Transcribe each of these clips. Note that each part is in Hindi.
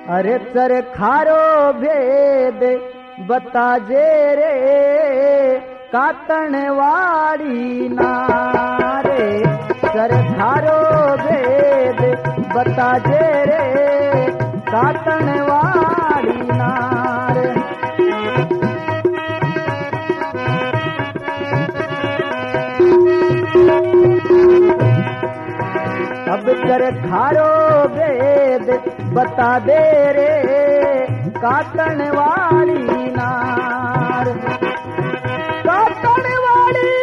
अरे सर खारो भेद बता जे रे कातण वाड़ी नारे सर खारो भेद बता जे रे कातण वाड़ी नारे अब कर खारो भेद बता दे रे कातण वाली नार कातण वाली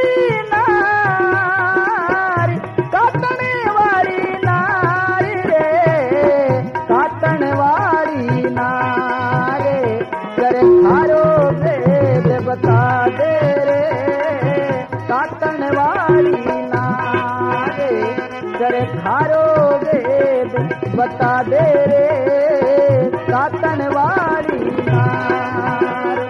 नार कातण वाली नार रे कातण वाली नार कर खारो भेद बता दे रे कातण वाली नार कर खारो भेद बता दे रे कातण वाली नार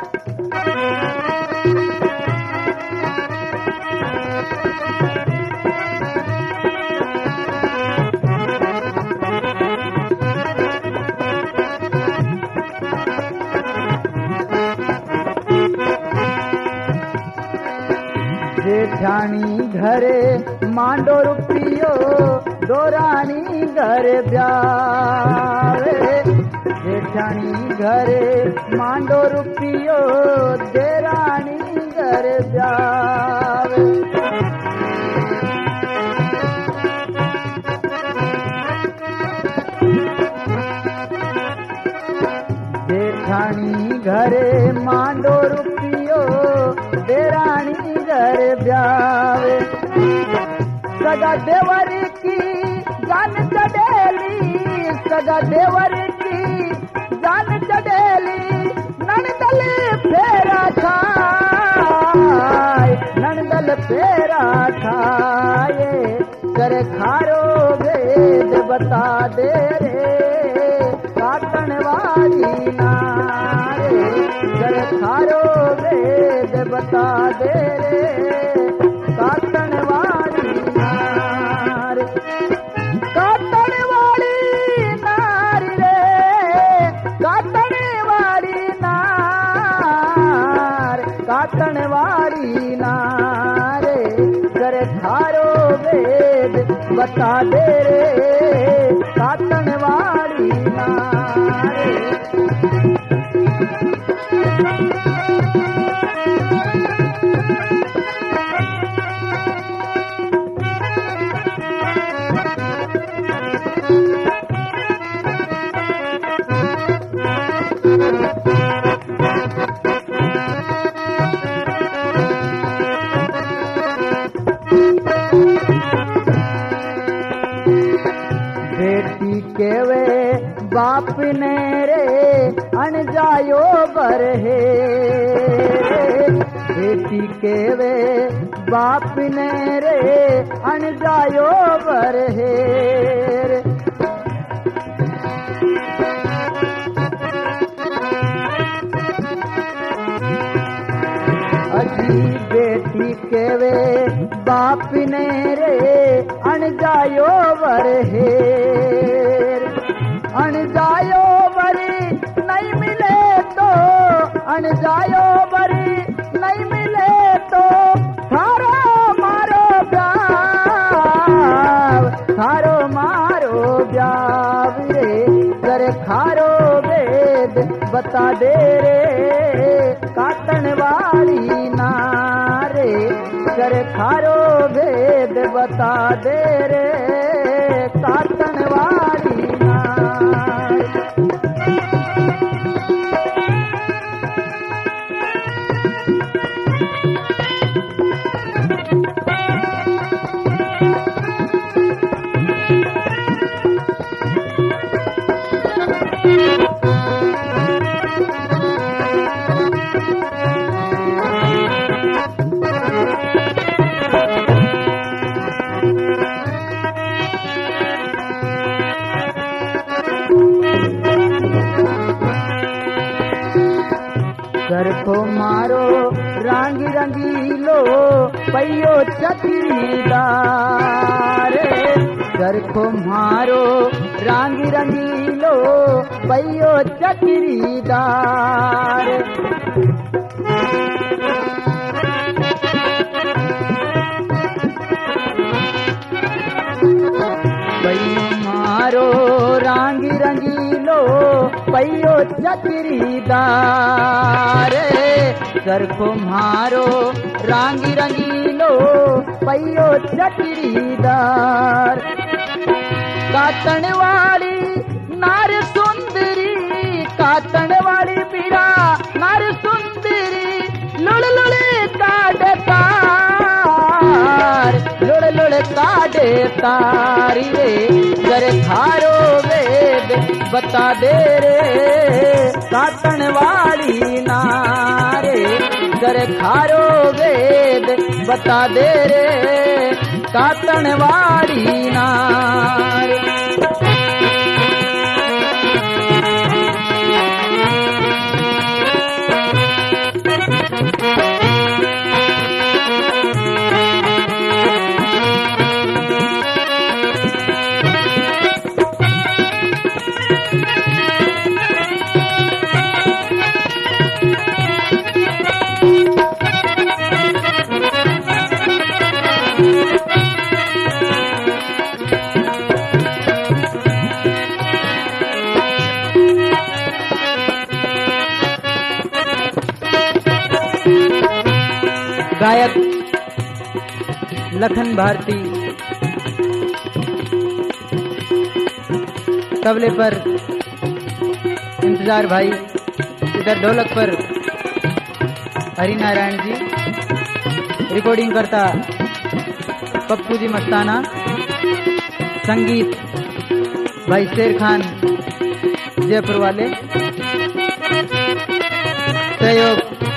जेठानी घरे मांडो रुपियो दोरानी घर ब्यावे जेठानी घरे मांडो रुपियो देरानी घर ब्यावे जेठानी घरे मांडो रुपियो देरानी घर ब्यावे सगा देवर की जान चढ़ेली सगा देवर की जान चढ़ेली नंदल फेरा खाए नंदल फेरा खाए कर खारो भेद बता दे रे कातण वाली नारे कर खारो भेद बता दे रे कातण वाली नार कातण वाली नार रे कातण वाली नार कातण वाली नार कर खारो भेद बता दे रे कातण वाली नार बेटी केवे बाप ने रे अन जायो बर हे बेटी केवे बाप ने रे अन जायो बर हे अजी बेटी केवे बाप ने रे अन जायो बर हेर अन जायो बरी नहीं मिले तो अन जायो बरी नहीं मिले तो थारो मारो ब्याव थारो मारो ब्याव रे कर खारो भेद बता दे रे कातण वाली नारे कर खारो भेद बता दे रे कातण वाली नार सरखो मारो रंगी रंगीलो पयो चकीदार सरखो मारो रांगी रंगीलो पैयो चकरीदार। पैयो मारो रांगी रंगीलो पैयो चकरीदार। सरखो मारो रांगी रंगीलो पैयो चकरीदार। काटण वाली नार सुंदरी, काटण वाली पीड़ा नार सुंदरी, लुड़ लुड़ काटे तार, लुड़ लुड़ काटे तारी रे। जर थारो वेद बता दे रे काटण वाली नारे। जर थारो वेद बता दे रे काटण वाली नार। गायक लखन भारती, तबले पर इंतजार भाई, इधर ढोलक पर हरिनारायण जी, रिकॉर्डिंग करता पप्पू जी मस्ताना, संगीत भाई शेर खान जयपुर वाले, Sahyog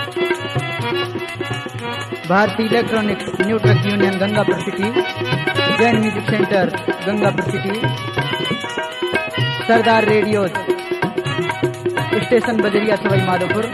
Bharatiya electronics new truck union Gangapur city, Jain music centre Gangapur city, Sardar radio station Bajariya Sawai Madhopur.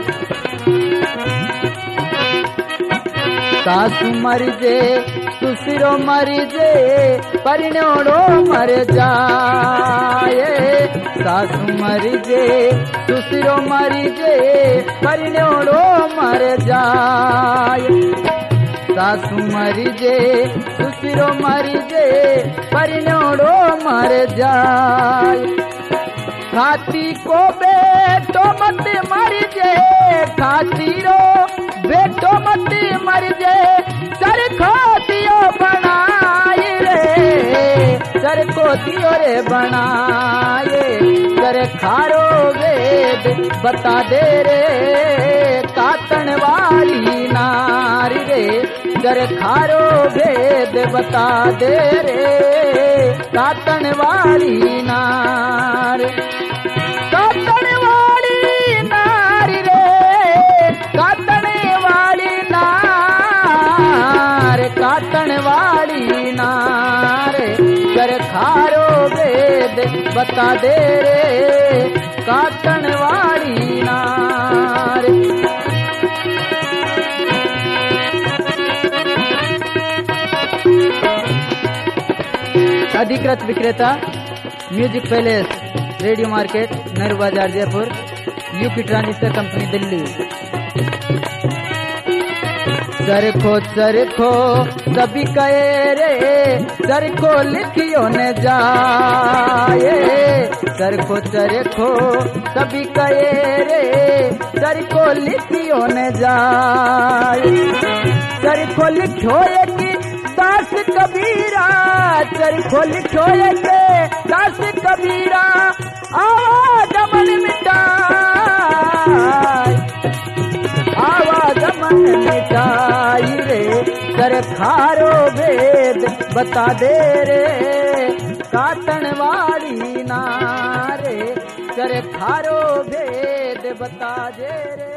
सासू मर जे सुसरो मर जे परिणोड़ो मर जाए। सासू मर जे सुसरो मर जे परिणोड़ो मर जाए। सासू मर जे सुसरो मर जे परिणोड़ो मर जाए। खाती को बेटो मत मर जे, खातीरो बेटो मत मर जे। सर खोतियो बनाए रे, सर खोतियो रे बनाए। सर खारो वेद बता दे रे काटण वाली नारी रे। सर खारो वेद बता दे रे काटण वाली नार। काटण वाली नारी रे, काटण वाली नार, काटण वाली नार। कर खारो वेद बता दे रे काटण वाली नार। अधिकृत विक्रेता music palace, radio market, Nehru Bazaar, Jaipur, UP transistor company, Delhi. सरखो सरखो सभी कहे रे, सरखो लिखियो न जाए। सरखो सरखो सभी कहे रे, सरखो लिखियो न जाए। सरखो लिखो एक दास कबीरा, सरखो लिखो एक दास कबीरा। आवाज मन मिटाए, आवाज मन मिटाई रे। कर खारो वेद बता दे रे काटण वाली नारे। कर खारो वेद बता दे रे।